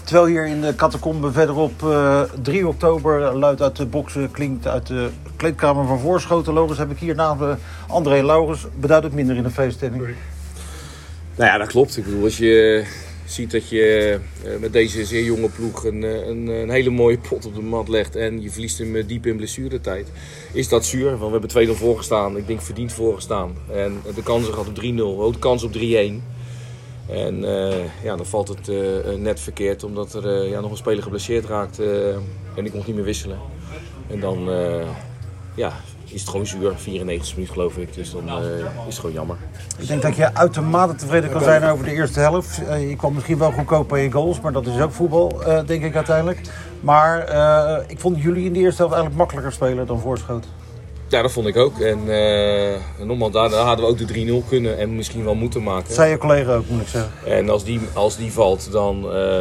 Terwijl hier in de catacombe verderop 3 oktober luid uit de boksen klinkt uit de kleedkamer van Voorschoten. Loris, heb ik hier naast André Laurens beduidend minder in de feeststemming. Nou ja, dat klopt. Ik bedoel, als je ziet dat je met deze zeer jonge ploeg een hele mooie pot op de mat legt en je verliest hem diep in blessuretijd, is dat zuur. Want we hebben 2-0 voorgestaan, ik denk verdiend voorgestaan. En de kansen gehad op 3-0, ook de kans op 3-1. En dan valt het net verkeerd, omdat er nog een speler geblesseerd raakt en ik mocht niet meer wisselen. En dan is het gewoon zuur, 94 minuten geloof ik, dus dan is het gewoon jammer. Ik denk dat je uitermate tevreden kan zijn over de eerste helft. Je kwam misschien wel goedkoop bij je goals, maar dat is ook voetbal, denk ik uiteindelijk. Maar ik vond jullie in de eerste helft eigenlijk makkelijker spelen dan Voorschoten. Ja, dat vond ik ook. En nogmaals, daar hadden we ook de 3-0 kunnen en misschien wel moeten maken. Dat zei je collega ook, moet ik zeggen. En als die valt, dan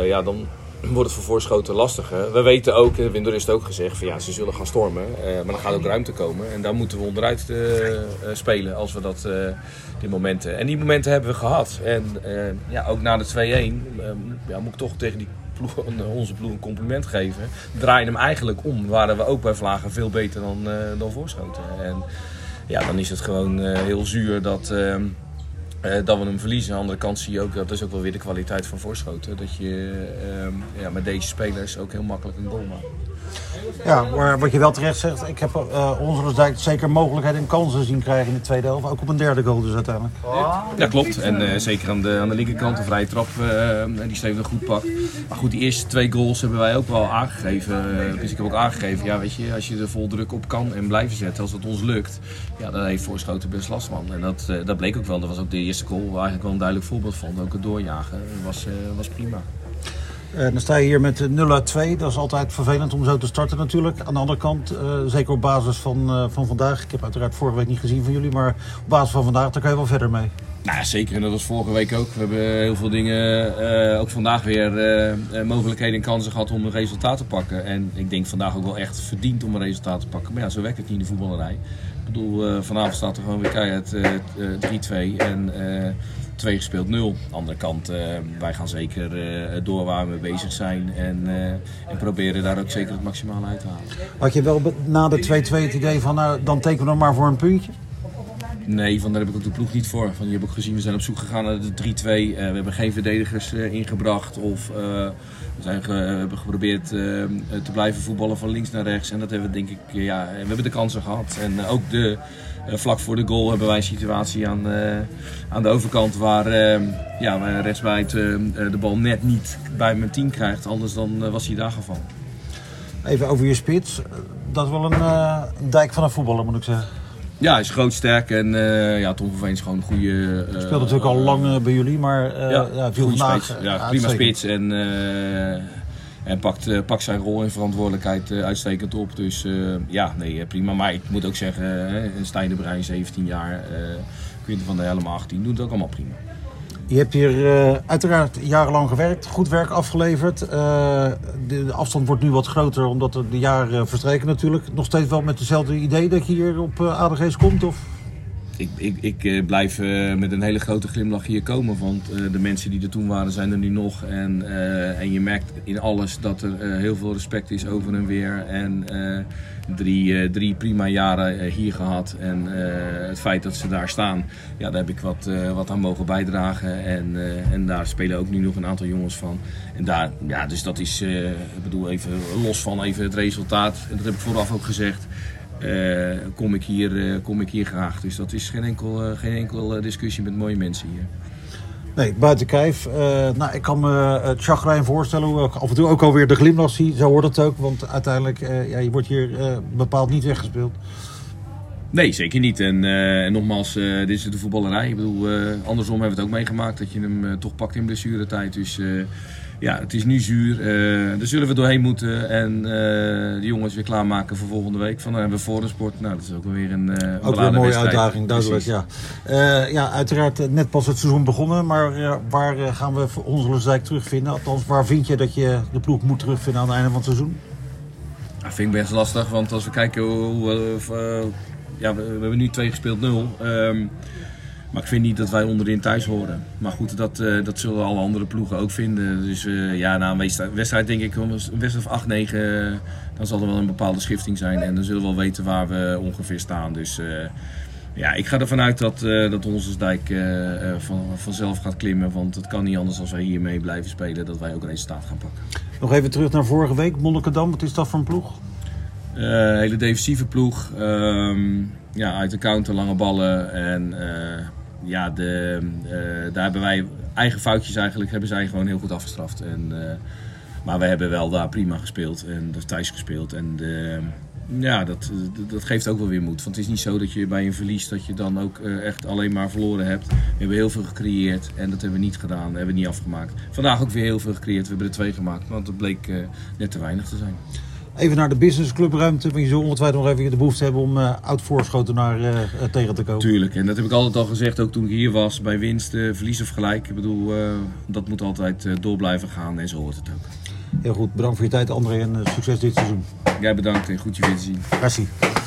wordt het voor Voorschoten lastiger. We weten ook, Winder heeft het ook gezegd, van ze zullen gaan stormen. Maar er gaat ook ruimte komen. En daar moeten we onderuit spelen als we die momenten. En die momenten hebben we gehad. En ook na de 2-1 moet ik toch tegen onze ploeg een compliment geven. Draaien hem eigenlijk om. Waren we ook bij Vlagen veel beter dan Voorschoten. En dan is het gewoon heel zuur dat we hem verliezen. Aan de andere kant zie je ook, dat is ook wel weer de kwaliteit van Voorschoten. Dat je met deze spelers ook heel makkelijk een goal maakt. Ja, maar wat je wel terecht zegt, ik heb Onselersdijk zeker mogelijkheden en kansen zien krijgen in de tweede helft. Ook op een derde goal dus uiteindelijk. Ja, klopt. En zeker aan de linkerkant, een vrije trap die Steven goed pakt. Maar goed, die eerste 2 goals hebben wij ook wel aangegeven. Dus ik heb ook aangegeven, als je er vol druk op kan en blijven zetten, als dat ons lukt, dan heeft Voorschoten best last van. En dat bleek ook wel. Dat was ook de eerste goal, waar eigenlijk wel een duidelijk voorbeeld van. Ook het doorjagen was prima. Dan sta je hier met 0-2. Dat is altijd vervelend om zo te starten natuurlijk. Aan de andere kant, zeker op basis van vandaag. Ik heb uiteraard vorige week niet gezien van jullie, maar op basis van vandaag, daar kan je wel verder mee. Nou ja, zeker. En dat was vorige week ook. We hebben heel veel dingen, ook vandaag weer mogelijkheden en kansen gehad om een resultaat te pakken. En ik denk vandaag ook wel echt verdiend om een resultaat te pakken. Maar zo werkt het niet in de voetballerij. Ik bedoel, vanavond staat er gewoon weer keihard 3-2 en 2 gespeeld 0. Aan de andere kant, wij gaan zeker door waar we bezig zijn en proberen daar ook zeker het maximale uit te halen. Had je wel na de 2-2 het idee van, dan tekenen we nog maar voor een puntje? Nee, daar heb ik ook de ploeg niet voor. Je hebt ook gezien, we zijn op zoek gegaan naar de 3-2. We hebben geen verdedigers ingebracht. Of we hebben geprobeerd te blijven voetballen van links naar rechts. En dat hebben we denk ik, we hebben de kansen gehad. En ook vlak voor de goal hebben wij een situatie aan de overkant waar rechtsbuit de bal net niet bij mijn team krijgt. Anders dan was hij daar gevallen. Even over je spits. Dat is wel een dijk van een voetballer, moet ik zeggen. Ja, hij is groot, sterk en Tom van Veen is gewoon een goede... Speelt natuurlijk al lang bij jullie, maar viel vandaag prima spits en pakt zijn rol en verantwoordelijkheid uitstekend op. Dus prima. Maar ik moet ook zeggen, Stijn de Bruin, 17 jaar, Quinten van der Helm, 18, doet het ook allemaal prima. Je hebt hier uiteraard jarenlang gewerkt, goed werk afgeleverd. De afstand wordt nu wat groter omdat er de jaren verstreken natuurlijk. Nog steeds wel met hetzelfde idee dat je hier op ADG's komt? Of? Ik blijf met een hele grote glimlach hier komen, want de mensen die er toen waren zijn er nu nog. En je merkt in alles dat er heel veel respect is over en weer. En 3 prima jaren hier gehad. En het feit dat ze daar staan, daar heb ik wat aan mogen bijdragen. En daar spelen ook nu nog een aantal jongens van. En daar, dus dat is, ik bedoel even los van het resultaat. En dat heb ik vooraf ook gezegd. Kom ik hier graag. Dus dat is geen enkel discussie met mooie mensen hier. Nee, buiten kijf. Ik kan me het chagrijn voorstellen, hoe ik af en toe ook alweer de glimlach zie. Zo wordt het ook, want uiteindelijk je wordt hier bepaald niet weggespeeld. Nee, zeker niet. En nogmaals, dit is de voetballerij. Ik bedoel, andersom hebben we het ook meegemaakt dat je hem toch pakt in blessuretijd. Dus het is nu zuur. Daar zullen we doorheen moeten en de jongens weer klaarmaken voor volgende week. Dan hebben we Forensport. Nou, dat is ook weer een mooie uitdaging, duidelijk. Uiteraard net pas het seizoen begonnen, maar waar gaan we Onselersdijk terugvinden? Althans, waar vind je dat je de ploeg moet terugvinden aan het einde van het seizoen? Dat vind ik best lastig, want als we kijken we hebben nu 2 gespeeld 0. Maar ik vind niet dat wij onderin thuis horen. Maar goed, dat zullen alle andere ploegen ook vinden. Dus na een wedstrijd denk ik, een wedstrijd of 8, 9, dan zal er wel een bepaalde schifting zijn. En dan zullen we wel weten waar we ongeveer staan. Dus ik ga ervan uit dat Honsersdijk vanzelf gaat klimmen. Want het kan niet anders als wij hiermee blijven spelen, dat wij ook resultaat gaan pakken. Nog even terug naar vorige week, Monnikendam. Wat is dat voor een ploeg? Hele defensieve ploeg. Uit de counter, lange ballen. En daar hebben wij eigen foutjes eigenlijk, hebben zij gewoon heel goed afgestraft. Maar we hebben wel daar prima gespeeld en thuis gespeeld. En dat geeft ook wel weer moed. Want het is niet zo dat je bij een verlies dat je dan ook echt alleen maar verloren hebt. We hebben heel veel gecreëerd en dat hebben we niet gedaan. Dat hebben we niet afgemaakt. Vandaag ook weer heel veel gecreëerd. We hebben er 2 gemaakt, want het bleek net te weinig te zijn. Even naar de businessclubruimte, want je zult ongetwijfeld nog even de behoefte hebben om oud-Voorschotenaar tegen te komen. Tuurlijk, en dat heb ik altijd al gezegd, ook toen ik hier was, bij winst, verlies of gelijk. Ik bedoel, dat moet altijd door blijven gaan en zo hoort het ook. Heel goed, bedankt voor je tijd André en succes dit seizoen. Jij bedankt en goed je weer te zien. Merci.